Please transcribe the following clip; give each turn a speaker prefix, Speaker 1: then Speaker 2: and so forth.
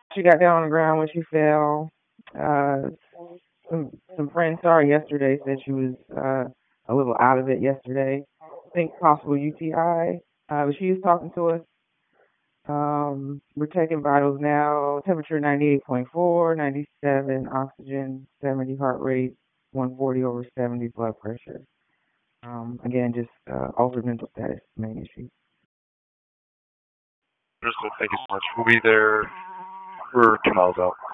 Speaker 1: She got down on the ground when she fell. Uh, some friends saw her yesterday. Said she was a little out of it yesterday. I think possible UTI. But she was talking to us. We're taking vitals now. Temperature 98.4, 97, oxygen 70, heart rate 140 over 70, blood pressure. Again, just altered mental status, main issue.
Speaker 2: Understood. Thank you so much. We'll be there. We're 2 miles out.